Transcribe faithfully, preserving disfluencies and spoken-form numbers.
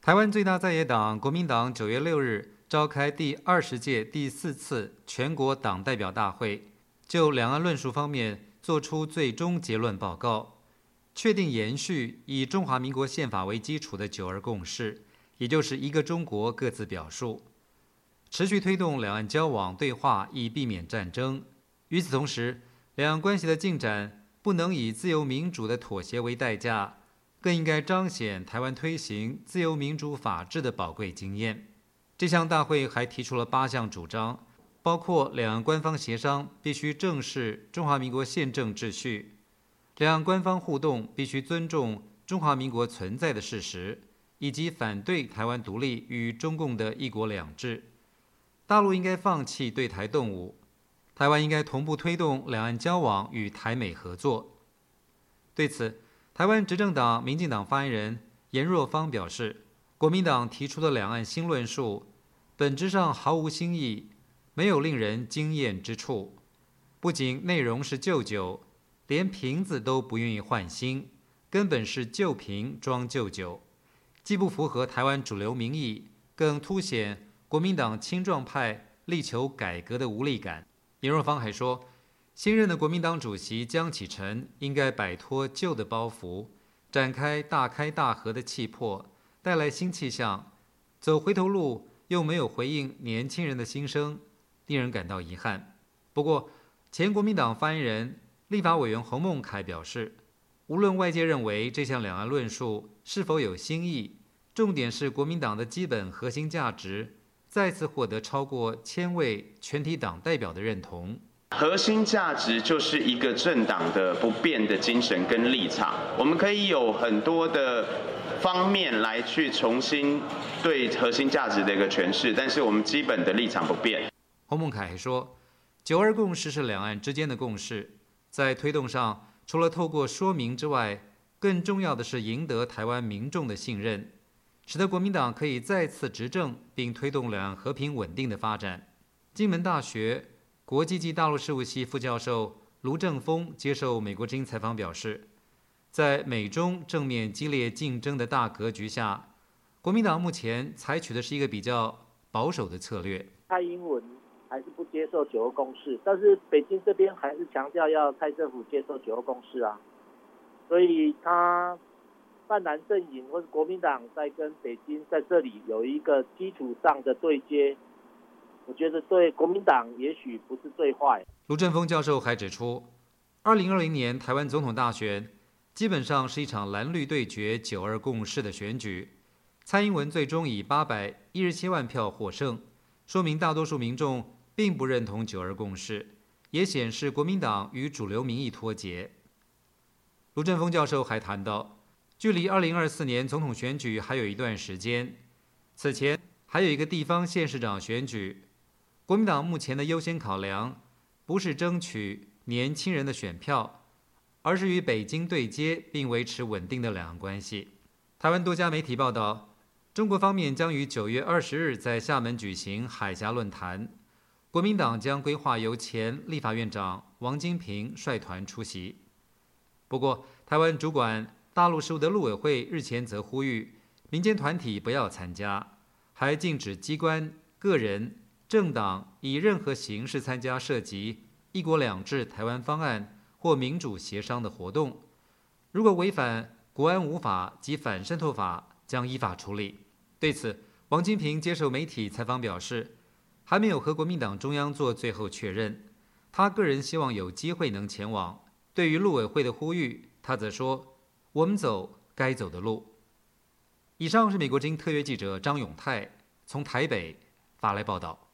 台湾最大在野党国民党九月六日召开第二十届第四次全国党代表大会，就两岸论述方面作出最终结论报告，确定延续以中华民国宪法为基础的九二共识，也就是一个中国各自表述，持续推动两岸交往对话，以避免战争。与此同时，两岸关系的进展不能以自由民主的妥协为代价，更应该彰显台湾推行自由民主法治的宝贵经验。这项大会还提出了八项主张，包括两岸官方协商必须正视中华民国宪政秩序，两岸官方互动必须尊重中华民国存在的事实，以及反对台湾独立与中共的一国两制。大陆应该放弃对台动武，台湾应该同步推动两岸交往与台美合作。对此，台湾执政党民进党发言人颜若芳表示，国民党提出的两岸新论述本质上毫无新意，没有令人惊艳之处，不仅内容是旧酒，连瓶子都不愿意换新，根本是旧瓶装旧酒，既不符合台湾主流民意，更凸显国民党青壮派力求改革的无力感。颜若芳还说，新任的国民党主席江启臣应该摆脱旧的包袱，展开大开大合的气魄，带来新气象。走回头路又没有回应年轻人的心声，令人感到遗憾。不过，前国民党发言人立法委员洪孟凯表示，无论外界认为这项两岸论述是否有新意，重点是国民党的基本核心价值再次获得超过千位全体党代表的认同。 核心价值就是一个政党的不变的精神跟立场，我们可以有很多的方面来去重新对核心价值的一个诠释，但是我们基本的立场不变。 洪孟凯还说，九二共识是两岸之间的共识，在推动上除了透过说明之外，更重要的是赢得台湾民众的信任，使得国民党可以再次执政，并推动两岸和平稳定的发展。金门大学国际及大陆事务系副教授卢正峰接受美国之音采访表示，在美中正面激烈竞争的大格局下，国民党目前采取的是一个比较保守的策略。 蔡英文还是不接受九二共识，但是北京这边还是强调要蔡政府接受九二共识啊，所以他泛蓝阵营或是国民党在跟北京在这里有一个基础上的对接，我觉得对国民党也许不是最坏。 卢正峰教授还指出，二零二零年台湾总统大选基本上是一场蓝绿对决九二共识的选举，蔡英文最终以八百一十七万票获胜，说明大多数民众并不认同九二共识，也显示国民党与主流民意脱节。卢正峰教授还谈到，距离二零二四年总统选举还有一段时间，此前还有一个地方县市长选举，国民党目前的优先考量不是争取年轻人的选票，而是与北京对接并维持稳定的两岸关系。台湾多家媒体报道，中国方面将于九月二十日在厦门举行海峡论坛，国民党将规划由前立法院长王金平率团出席。不过，台湾主管大陆事务的陆委会日前则呼吁民间团体不要参加，还禁止机关、个人、政党以任何形式参加涉及一国两制台湾方案或民主协商的活动。如果违反国安五法及反渗透法，将依法处理。对此，王金平接受媒体采访表示，还没有和国民党中央做最后确认，他个人希望有机会能前往。对于陆委会的呼吁，他则说，我们走该走的路。以上是美国之音特约记者张永泰从台北发来报道。